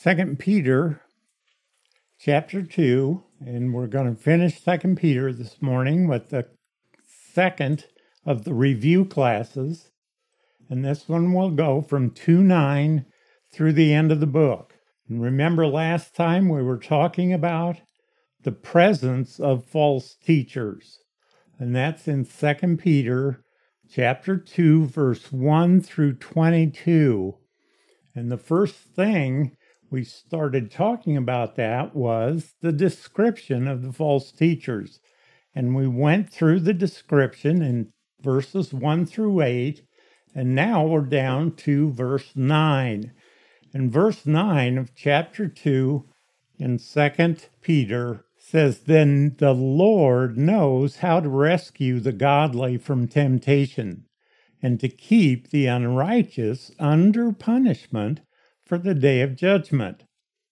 2 Peter chapter 2, and we're going to finish 2 Peter this morning with the second of the review classes. And this one will go from 2:9 through the end of the book. And remember last time we were talking about the presence of false teachers. And that's in 2 Peter chapter 2, verse 1 through 22. And the first thing we started talking about that was the description of the false teachers. And we went through the description in verses 1 through 8, and now we're down to verse 9. And verse 9 of chapter 2 in 2 Peter says, "Then the Lord knows how to rescue the godly from temptation, and to keep the unrighteous under punishment for the day of judgment."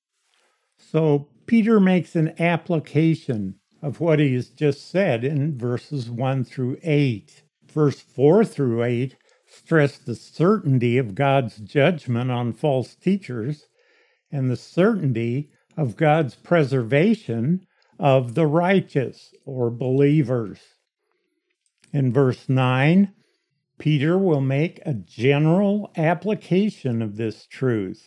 So Peter makes an application of what he has just said in verses 1 through 8. Verse 4 through 8 stress the certainty of God's judgment on false teachers and the certainty of God's preservation of the righteous or believers. In verse 9, Peter will make a general application of this truth.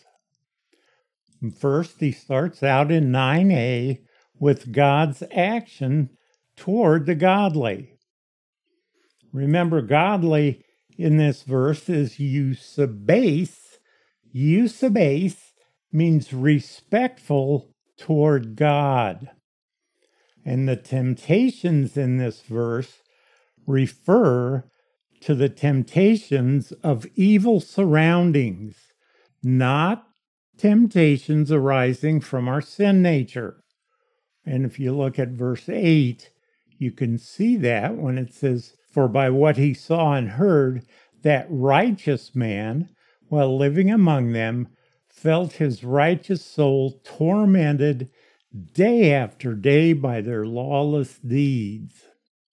First, he starts out in 9a with God's action toward the godly. Remember, godly in this verse is eusebase. Eusebase means respectful toward God. And the temptations in this verse refer to the temptations of evil surroundings, not temptations arising from our sin nature. And if you look at verse 8, you can see that when it says, "For by what he saw and heard, that righteous man, while living among them, felt his righteous soul tormented day after day by their lawless deeds."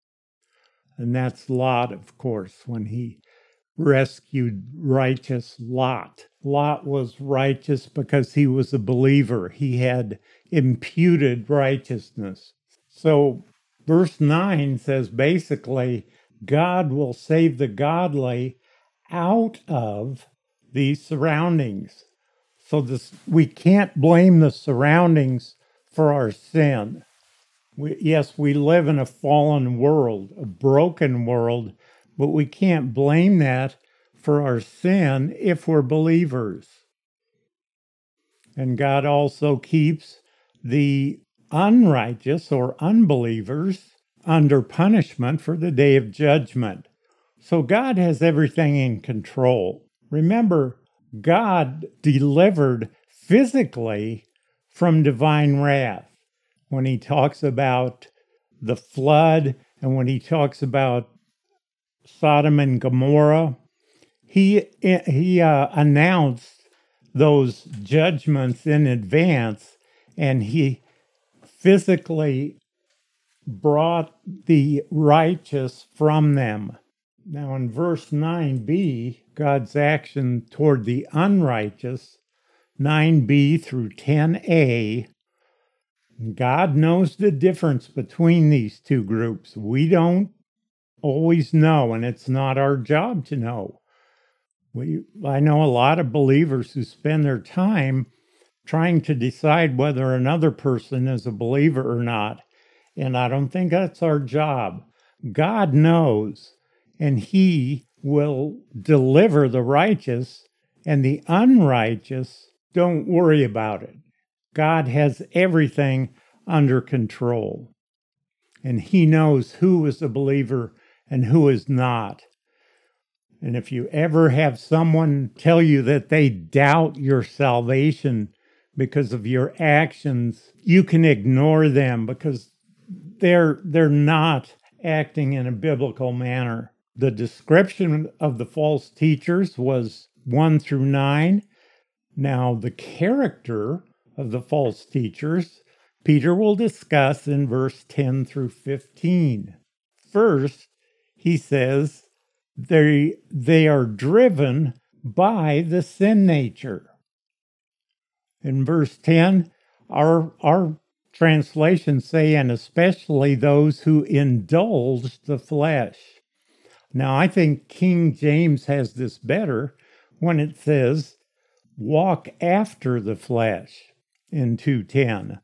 And that's Lot, of course, when he rescued righteous Lot. Lot was righteous because he was a believer. He had imputed righteousness. So verse 9 says basically, God will save the godly out of these surroundings. So we can't blame the surroundings for our sin. Yes, we live in a fallen world, a broken world, but we can't blame that for our sin if we're believers. And God also keeps the unrighteous or unbelievers under punishment for the day of judgment. So God has everything in control. Remember, God delivered physically from divine wrath. When he talks about the flood and when he talks about Sodom and Gomorrah, he announced those judgments in advance, and he physically brought the righteous from them. Now in verse 9b, God's action toward the unrighteous, 9b through 10a, God knows the difference between these two groups. We don't always know, and it's not our job to know. I know a lot of believers who spend their time trying to decide whether another person is a believer or not, and I don't think that's our job. God knows, and he will deliver the righteous, and the unrighteous, don't worry about it. God has everything under control, and he knows who is a believer and who is not. And if you ever have someone tell you that they doubt your salvation because of your actions, you can ignore them because they're not acting in a biblical manner. The description of the false teachers was 1 through 9. Now, the character of the false teachers, Peter will discuss in verse 10 through 15. First, he says they are driven by the sin nature. In verse 10, our translations say, and especially those who indulge the flesh. Now, I think King James has this better when it says, walk after the flesh in 2:10,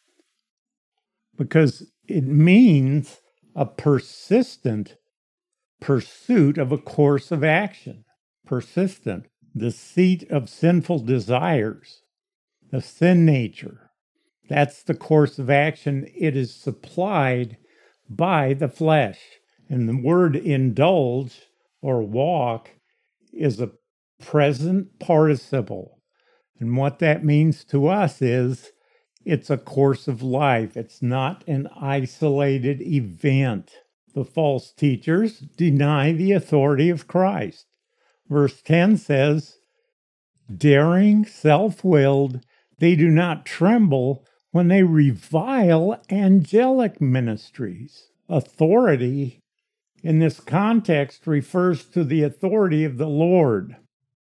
because it means a persistent pursuit of a course of action. Persistent. The seat of sinful desires, the sin nature. That's the course of action. It is supplied by the flesh. And the word indulge or walk is a present participle. And what that means to us is it's a course of life. It's not an isolated event. The false teachers deny the authority of Christ. Verse 10 says, daring, self-willed, they do not tremble when they revile angelic ministries. Authority in this context refers to the authority of the Lord.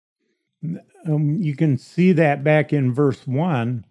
You can see that back in verse 1,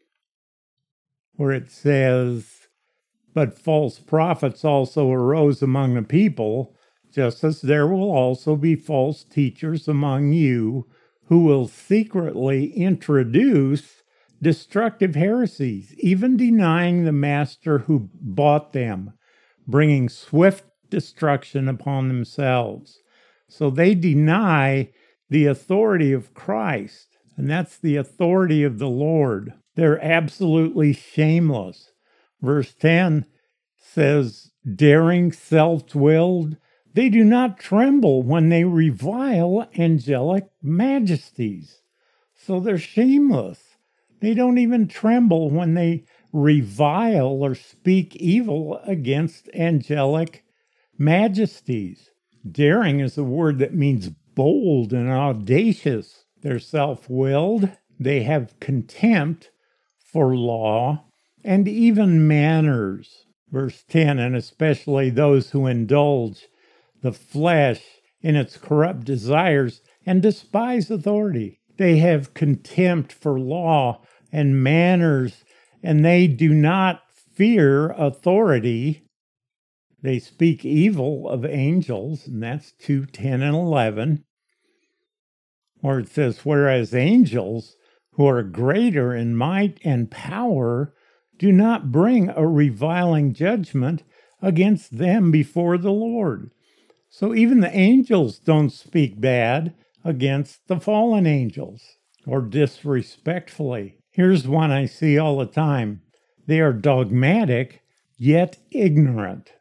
where it says, but false prophets also arose among the people, just as there will also be false teachers among you who will secretly introduce destructive heresies, even denying the master who bought them, bringing swift destruction upon themselves. So they deny the authority of Christ, and that's the authority of the Lord. They're absolutely shameless. Verse 10 says, daring, self-willed, they do not tremble when they revile angelic majesties. So they're shameless. They don't even tremble when they revile or speak evil against angelic majesties. Daring is a word that means bold and audacious. They're self-willed. They have contempt for law and even manners. Verse 10, and especially those who indulge the flesh in its corrupt desires and despise authority. They have contempt for law and manners, and they do not fear authority. They speak evil of angels, and that's 2:10 and 11. Or it says, whereas angels who are greater in might and power do not bring a reviling judgment against them before the Lord. So even the angels don't speak bad against the fallen angels or disrespectfully. Here's one I see all the time. They are dogmatic, yet ignorant.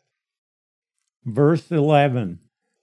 Verse 11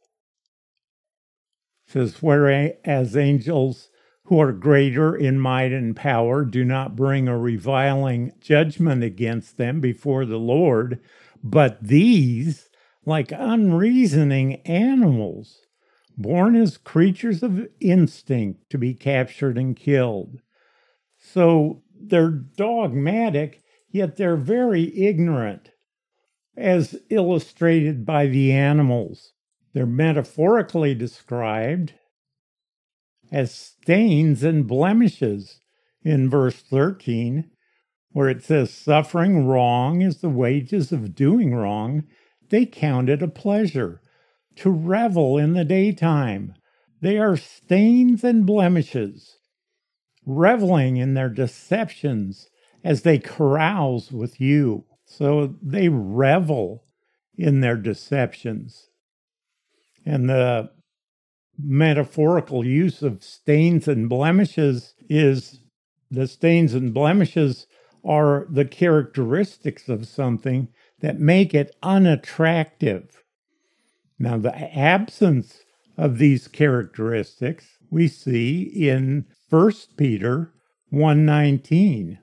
says, whereas angels who are greater in might and power do not bring a reviling judgment against them before the Lord, but these, like unreasoning animals, born as creatures of instinct to be captured and killed. So they're dogmatic, yet they're very ignorant, as illustrated by the animals. They're metaphorically described as stains and blemishes in verse 13, where it says, suffering wrong is the wages of doing wrong. They count it a pleasure to revel in the daytime. They are stains and blemishes, reveling in their deceptions as they carouse with you. So they revel in their deceptions. And the metaphorical use of stains and blemishes is the stains and blemishes are the characteristics of something that make it unattractive. Now, the absence of these characteristics we see in 1 Peter 1:19.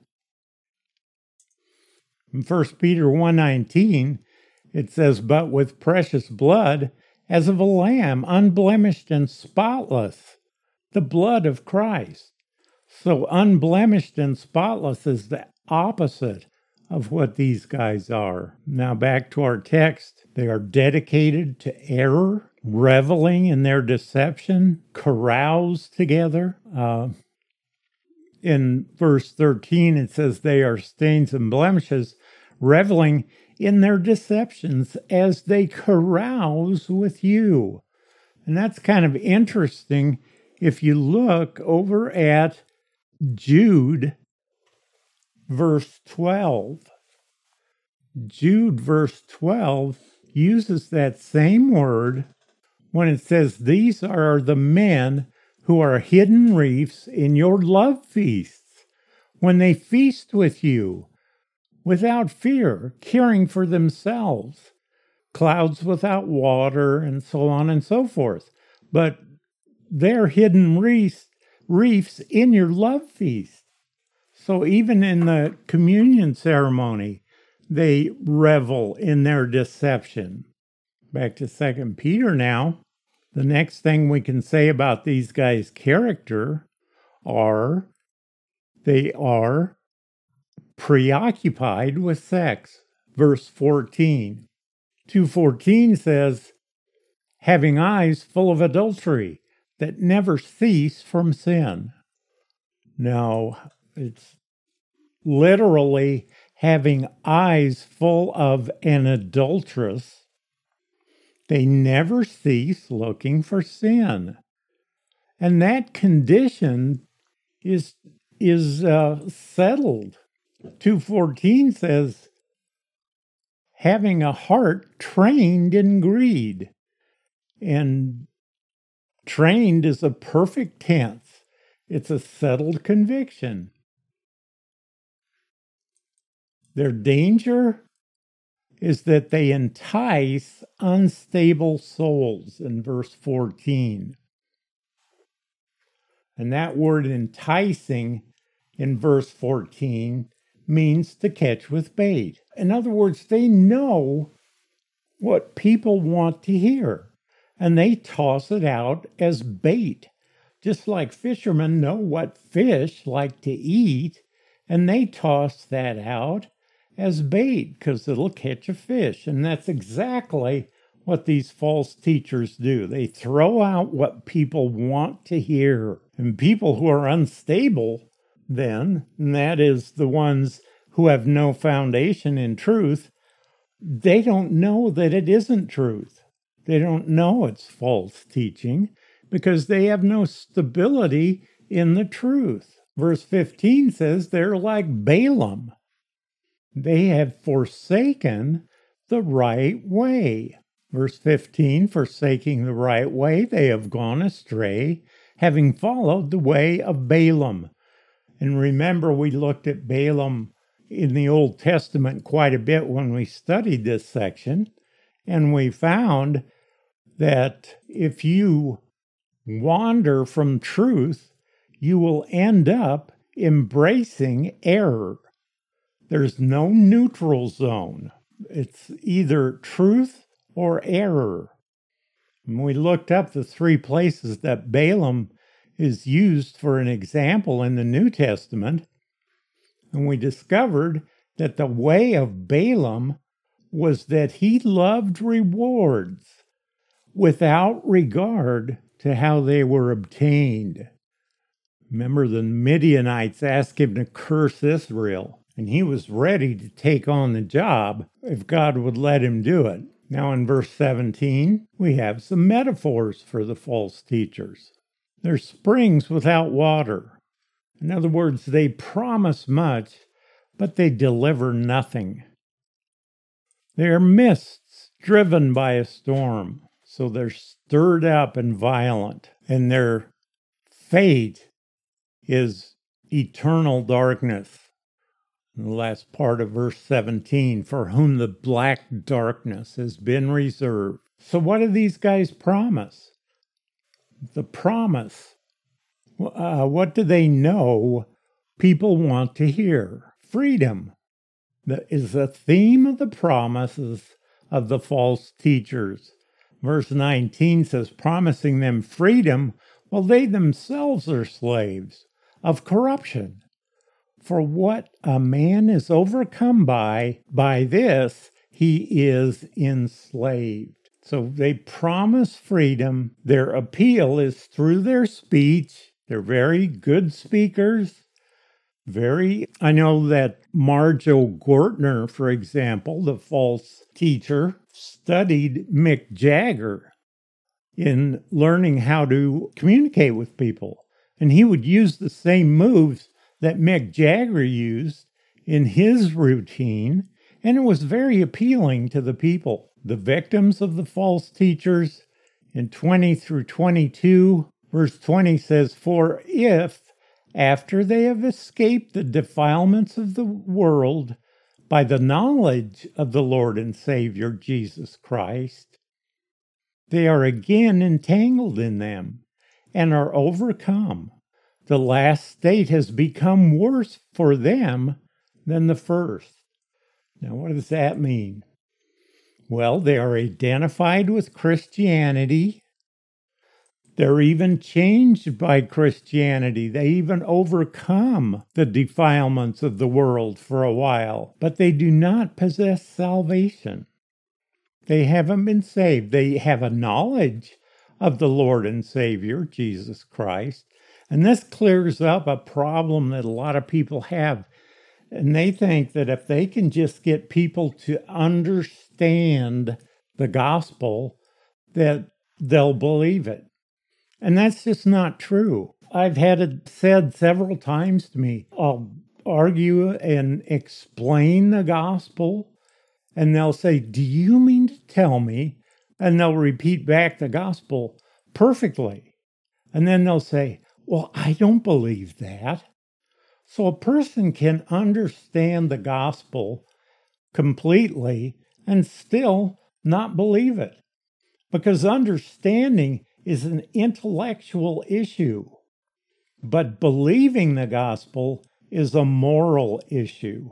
In 1 Peter 1:19, it says, but with precious blood, as of a lamb, unblemished and spotless, the blood of Christ. So unblemished and spotless is the opposite of what these guys are. Now back to our text. They are dedicated to error, reveling in their deception, carouse together. in verse 13, it says they are stains and blemishes, reveling in their deceptions as they carouse with you. And that's kind of interesting if you look over at Jude, verse 12. Jude, verse 12, uses that same word when it says, these are the men who are hidden reefs in your love feasts, when they feast with you without fear, caring for themselves, clouds without water, and so on and so forth. But they're hidden reefs in your love feast. So even in the communion ceremony, they revel in their deception. Back to 2 Peter now. The next thing we can say about these guys' character are they are preoccupied with sex. Verse 14. 2:14 says, having eyes full of adultery that never cease from sin. Now, it's literally having eyes full of an adulteress. They never cease looking for sin. And that condition is settled. 2:14 says, having a heart trained in greed. And trained is a perfect tense. It's a settled conviction. Their danger is that they entice unstable souls in verse 14. And that word enticing in verse 14 means to catch with bait. In other words, they know what people want to hear, and they toss it out as bait, just like fishermen know what fish like to eat, and they toss that out as bait because it'll catch a fish. And that's exactly what these false teachers do. They throw out what people want to hear. And people who are unstable then, and that is the ones who have no foundation in truth, they don't know that it isn't truth. They don't know it's false teaching because they have no stability in the truth. Verse 15 says they're like Balaam. They have forsaken the right way. Verse 15, forsaking the right way, they have gone astray, having followed the way of Balaam. And remember, we looked at Balaam in the Old Testament quite a bit when we studied this section, and we found that if you wander from truth, you will end up embracing error. There's no neutral zone. It's either truth or error. And we looked up the 3 places that Balaam is used for an example in the New Testament, and we discovered that the way of Balaam was that he loved rewards without regard to how they were obtained. Remember, the Midianites asked him to curse Israel, and he was ready to take on the job if God would let him do it. Now in verse 17, we have some metaphors for the false teachers. They're springs without water. In other words, they promise much, but they deliver nothing. They are mists driven by a storm, so they're stirred up and violent, and their fate is eternal darkness. In the last part of verse 17, for whom the black darkness has been reserved. So what do these guys promise? The promise. What do they know people want to hear? Freedom. That is the theme of the promises of the false teachers. Verse 19 says, promising them freedom, while they themselves are slaves of corruption. For what a man is overcome by this he is enslaved. So they promise freedom. Their appeal is through their speech. They're very good speakers. I know that Marjo Gortner, for example, the false teacher, studied Mick Jagger in learning how to communicate with people. And he would use the same moves that Mick Jagger used in his routine, and it was very appealing to the people. The victims of the false teachers in 20 through 22, verse 20 says, "For if, after they have escaped the defilements of the world by the knowledge of the Lord and Savior Jesus Christ, they are again entangled in them and are overcome, the last state has become worse for them than the first." Now, what does that mean? Well, they are identified with Christianity. They're even changed by Christianity. They even overcome the defilements of the world for a while, but they do not possess salvation. They haven't been saved. They have a knowledge of the Lord and Savior, Jesus Christ. And this clears up a problem that a lot of people have. And they think that if they can just get people to understand the gospel, that they'll believe it. And that's just not true. I've had it said several times to me. I'll argue and explain the gospel, and they'll say, "Do you mean to tell me?" And they'll repeat back the gospel perfectly. And then they'll say, "Well, I don't believe that." So a person can understand the gospel completely and still not believe it, because understanding is an intellectual issue, but believing the gospel is a moral issue.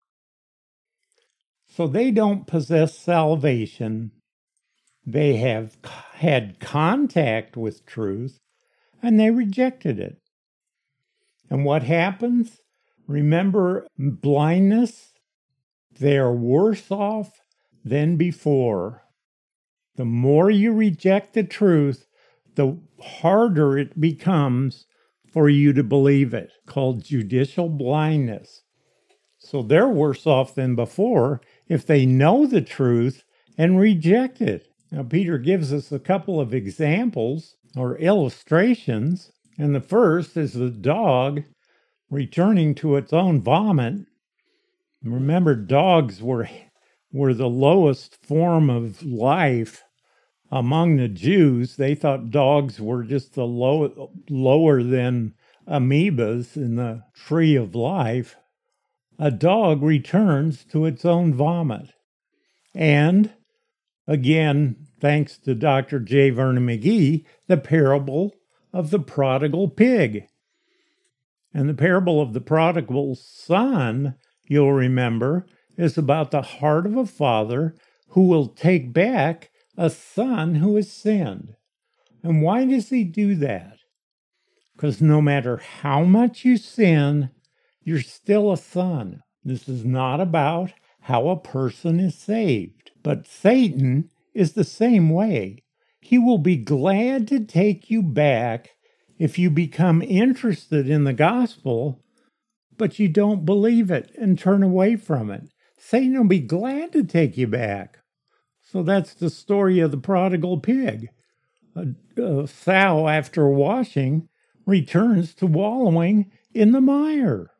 So they don't possess salvation. They have had contact with truth, and they rejected it. And what happens? Remember blindness? They are worse off than before. The more you reject the truth, the harder it becomes for you to believe it, called judicial blindness. So they're worse off than before if they know the truth and reject it. Now, Peter gives us a couple of examples or illustrations. And the first is the dog returning to its own vomit. Remember, dogs were the lowest form of life among the Jews. They thought dogs were just the lower than amoebas in the tree of life. A dog returns to its own vomit. And again, thanks to Dr. J. Vernon McGee, the parable of the prodigal pig. And the parable of the prodigal son, you'll remember, is about the heart of a father who will take back a son who has sinned. And why does he do that? Because no matter how much you sin, you're still a son. This is not about how a person is saved. But Satan is the same way. He will be glad to take you back if you become interested in the gospel, but you don't believe it and turn away from it. Satan will be glad to take you back. So that's the story of the prodigal pig. A sow, after washing, returns to wallowing in the mire.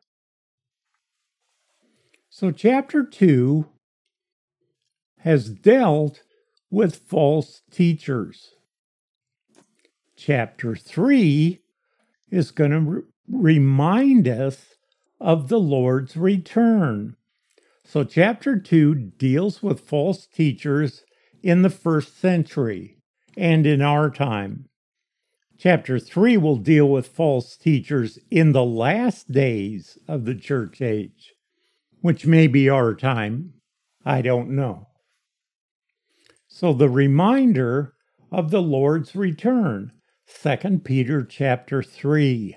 So chapter 2 has dealt with false teachers. Chapter 3 is going to remind us of the Lord's return. So chapter 2 deals with false teachers in the first century and in our time. Chapter 3 will deal with false teachers in the last days of the church age, which may be our time. I don't know. So the reminder of the Lord's return. 2 Peter chapter 3.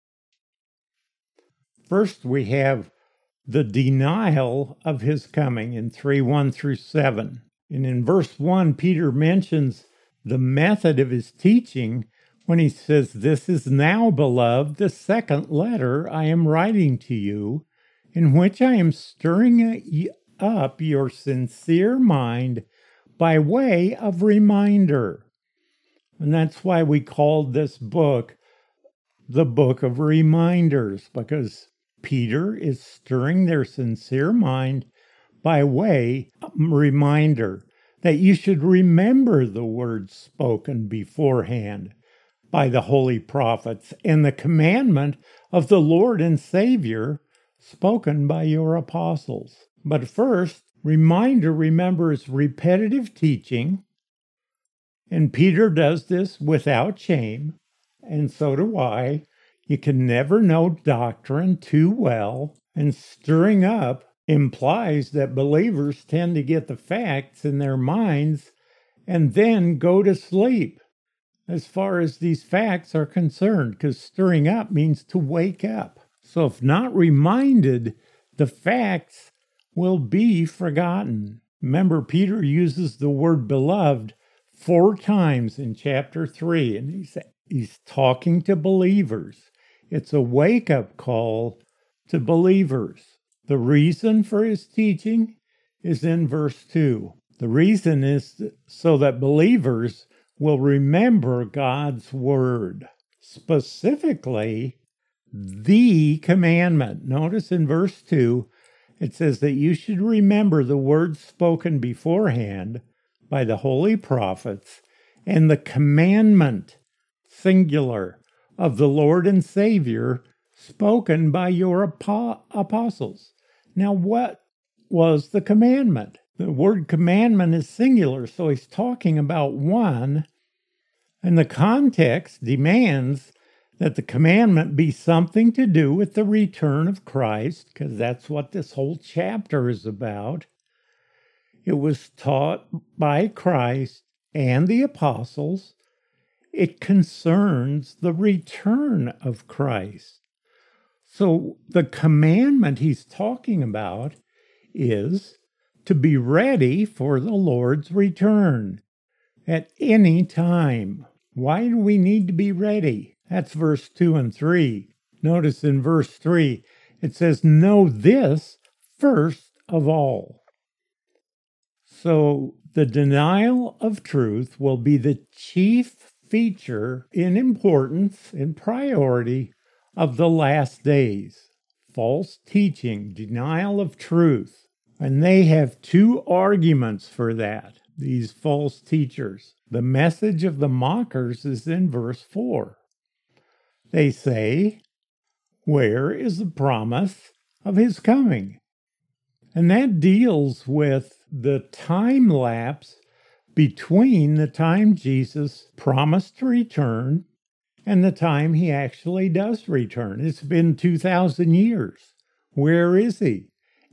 First, we have the denial of his coming in 3:1 through 7. And in verse 1, Peter mentions the method of his teaching when he says, "This is now, beloved, the second letter I am writing to you, in which I am stirring up your sincere mind by way of reminder." And that's why we called this book the Book of Reminders, because Peter is stirring their sincere mind by way of reminder that you should remember the words spoken beforehand by the holy prophets and the commandment of the Lord and Savior spoken by your apostles. But first, reminder remembers repetitive teaching, and Peter does this without shame, and so do I. You can never know doctrine too well, and stirring up implies that believers tend to get the facts in their minds and then go to sleep as far as these facts are concerned, because stirring up means to wake up. So if not reminded, the facts will be forgotten. Remember, Peter uses the word beloved 4 times in chapter 3, and he's talking to believers. It's a wake-up call to believers. The reason for his teaching is in verse 2. The reason is so that believers will remember God's word, specifically the commandment. Notice in verse 2, it says that you should remember the words spoken beforehand by the holy prophets and the commandment, singular, of the Lord and Savior spoken by your apostles. Now, what was the commandment? The word commandment is singular, so he's talking about one, and the context demands that the commandment be something to do with the return of Christ, because that's what this whole chapter is about. It was taught by Christ and the apostles. It concerns the return of Christ. So the commandment he's talking about is to be ready for the Lord's return at any time. Why do we need to be ready? That's verse 2 and 3. Notice in verse 3, it says, "Know this first of all." So the denial of truth will be the chief feature in importance, in priority, of the last days. False teaching, denial of truth. And they have 2 arguments for that, these false teachers. The message of the mockers is in verse 4. They say, "Where is the promise of his coming?" And that deals with the time lapse between the time Jesus promised to return and the time he actually does return. It's been 2,000 years. Where is he?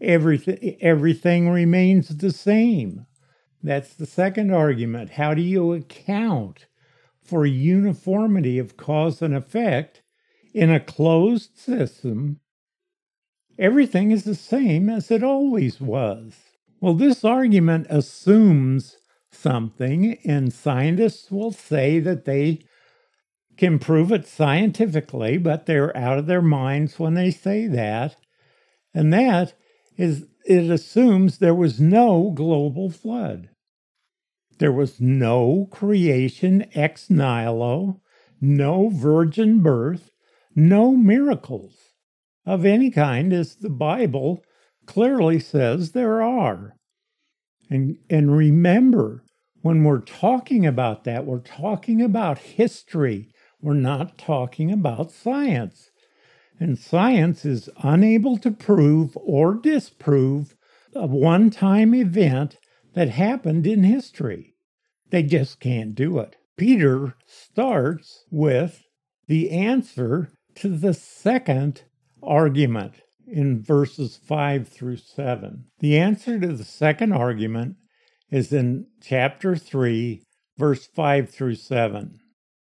Everything remains the same. That's the second argument. How do you account for uniformity of cause and effect in a closed system? Everything is the same as it always was. Well, this argument assumes something, and scientists will say that they can prove it scientifically, but they're out of their minds when they say that. And that is, it assumes there was no global flood. There was no creation ex nihilo, no virgin birth, no miracles of any kind, as the Bible clearly says there are. And remember, when we're talking about that, we're talking about history. We're not talking about science. And science is unable to prove or disprove a one-time event that happened in history. They just can't do it. Peter starts with the answer to the second argument in verses 5 through 7. The answer to the second argument is in chapter 3, verse 5 through 7.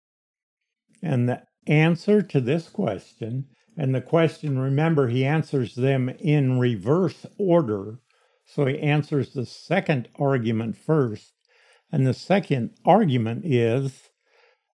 And the answer to this question, and the question, remember, he answers them in reverse order. So he answers the second argument first. And the second argument is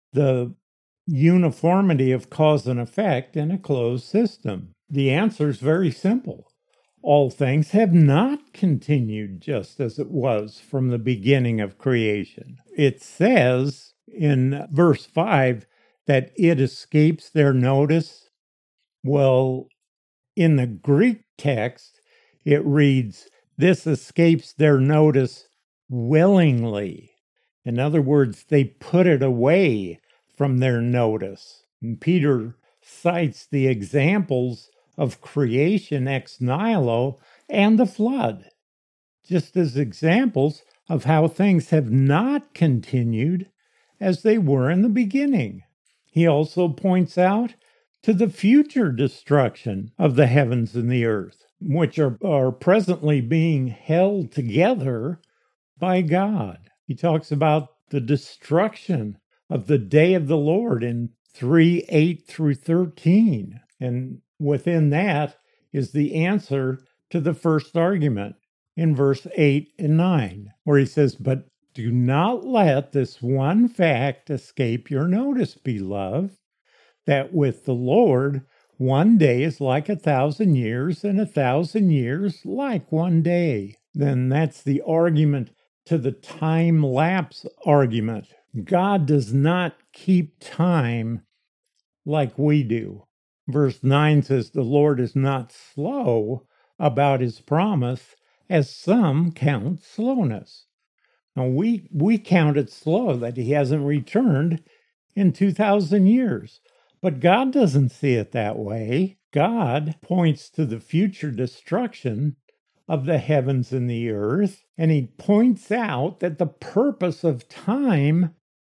the uniformity of cause and effect in a closed system? The answer is very simple. All things have not continued just as it was from the beginning of creation. It says in verse 5 that it escapes their notice. Well, in the Greek text, it reads, this escapes their notice willingly. In other words, they put it away from their notice. And Peter cites the examples of creation ex nihilo and the flood, just as examples of how things have not continued as they were in the beginning. He also points out to the future destruction of the heavens and the earth, which are presently being held together by God. He talks about the destruction of the day of the Lord in 3:8 through 13. And within that is the answer to the first argument in verse 8 and 9, where he says, but do not let this one fact escape your notice, beloved, that with the Lord, one day is like 1,000 years, and 1,000 years like one day. Then that's the argument to the time lapse argument. God does not keep time like we do. Verse 9 says, the Lord is not slow about his promise, as some count slowness. Now, we count it slow that he hasn't returned in 2,000 years. But God doesn't see it that way. God points to the future destruction of the heavens and the earth, and he points out that the purpose of time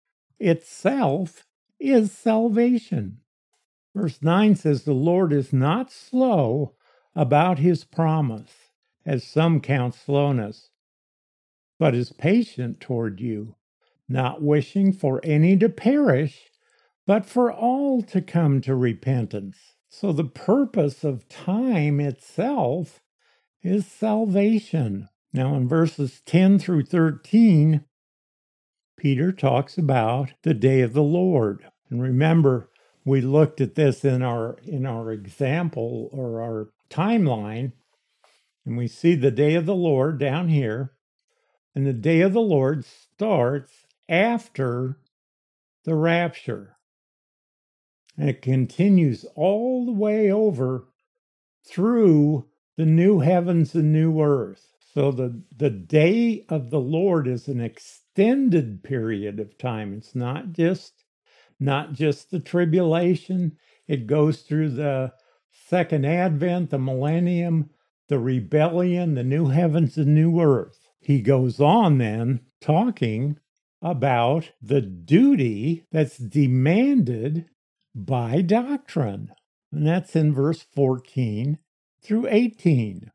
itself is salvation. Verse 9 says, the Lord is not slow about his promise, as some count slowness, but is patient toward you, not wishing for any to perish, but for all to come to repentance. So the purpose of time itself is salvation. Now in verses 10 through 13, Peter talks about the day of the Lord. And remember, we looked at this in our example or our timeline, and we see the day of the Lord down here. And the day of the Lord starts after the rapture. And it continues all the way over through the new heavens and new earth. So the day of the Lord is an extended period of time. It's not just the tribulation. It goes through the second advent, the millennium, the rebellion, the new heavens and new earth. He goes on then talking about the duty that's demanded by doctrine. And that's in verse 14 through 18.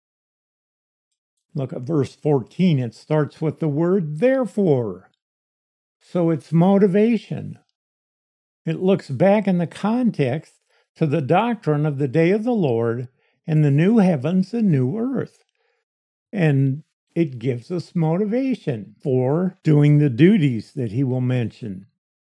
Look at verse 14. It starts with the word therefore. So it's motivation. It looks back in the context to the doctrine of the day of the Lord and the new heavens and new earth. And it gives us motivation for doing the duties that he will mention.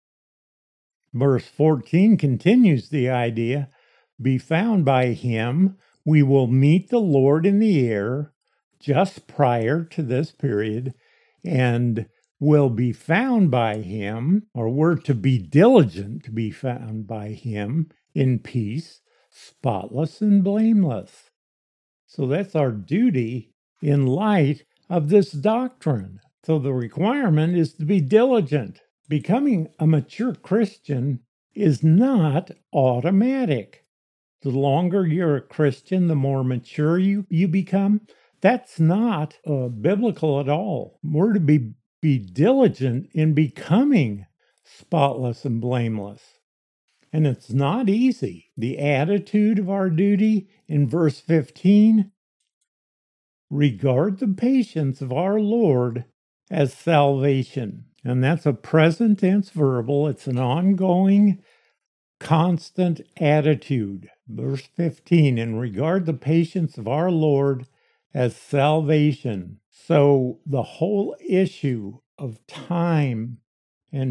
Verse 14 continues the idea, be found by him, we will meet the Lord in the air just prior to this period, and will be found by him, or we're to be diligent to be found by him in peace, spotless and blameless. So that's our duty in light of this doctrine. So the requirement is to be diligent. Becoming a mature Christian is not automatic. The longer you're a Christian, the more mature you become. That's not biblical at all. We're to be diligent in becoming spotless and blameless. And it's not easy. The attitude of our duty in verse 15, regard the patience of our Lord as salvation. And that's a present tense verbal. It's an ongoing, constant attitude. Verse 15, and regard the patience of our Lord as salvation. So the whole issue of time and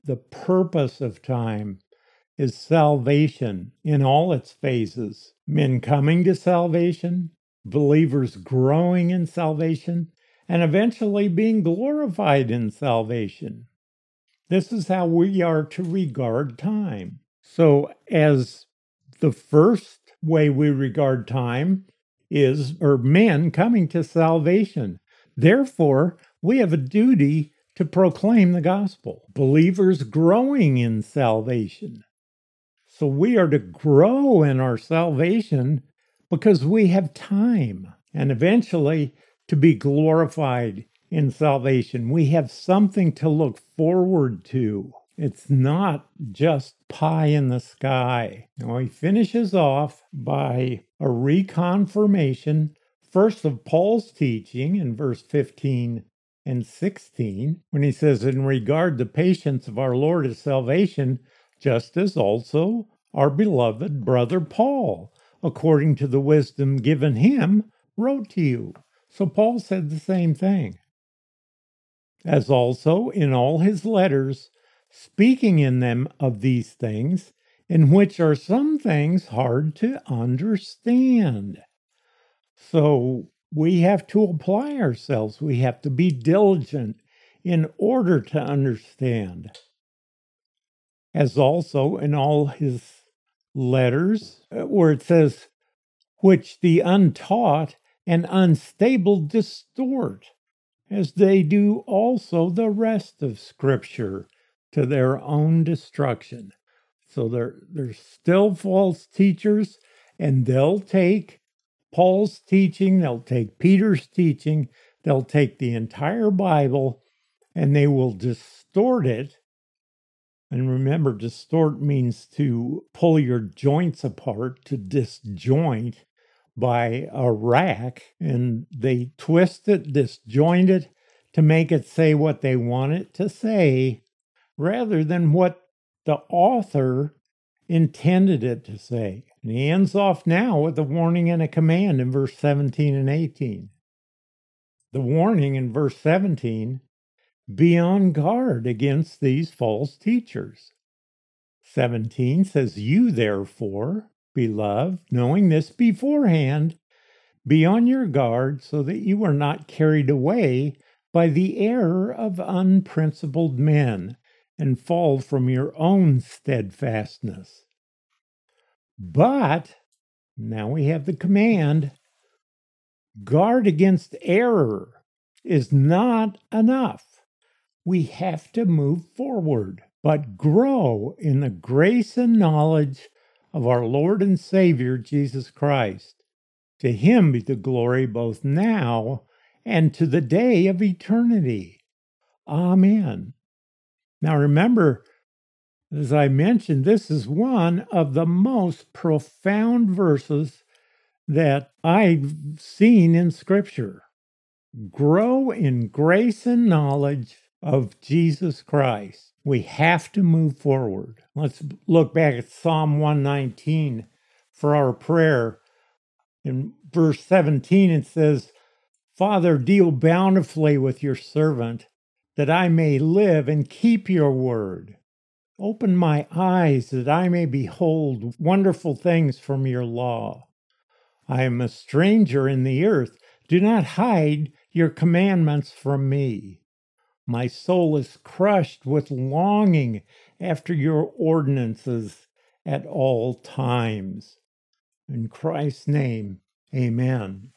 the purpose of time is salvation in all its phases. Men coming to salvation, believers growing in salvation, and eventually being glorified in salvation. This is how we are to regard time. So, as the first way we regard time is men coming to salvation. Therefore, we have a duty to proclaim the gospel. Believers growing in salvation. So we are to grow in our salvation because we have time, and eventually to be glorified in salvation. We have something to look forward to. It's not just pie in the sky. Now he finishes off by a reconfirmation, first of Paul's teaching in verse 15 and 16, when he says, in regard the patience of our Lord is salvation, just as also our beloved brother Paul, according to the wisdom given him, wrote to you. So Paul said the same thing. As also in all his letters, speaking in them of these things, in which are some things hard to understand. So we have to apply ourselves. We have to be diligent in order to understand. As also in all his letters, where it says, which the untaught and unstable distort, as they do also the rest of Scripture, to their own destruction. So there's still false teachers, and they'll take Paul's teaching, they'll take Peter's teaching, they'll take the entire Bible, and they will distort it. And remember, distort means to pull your joints apart, to disjoint by a rack, and they twist it, disjoint it, to make it say what they want it to say, rather than what the author intended it to say. And he ends off now with a warning and a command in verse 17 and 18. The warning in verse 17, be on guard against these false teachers. 17 says, you therefore, beloved, knowing this beforehand, be on your guard so that you are not carried away by the error of unprincipled men and fall from your own steadfastness. But, now we have the command, guard against error is not enough. We have to move forward, but grow in the grace and knowledge of our Lord and Savior, Jesus Christ. To him be the glory both now and to the day of eternity. Amen. Now remember, as I mentioned, this is one of the most profound verses that I've seen in Scripture. Grow in grace and knowledge of Jesus Christ. We have to move forward. Let's look back at Psalm 119 for our prayer. In verse 17, it says, Father, deal bountifully with your servant, that I may live and keep your word. Open my eyes that I may behold wonderful things from your law. I am a stranger in the earth. Do not hide your commandments from me. My soul is crushed with longing after your ordinances at all times. In Christ's name, amen.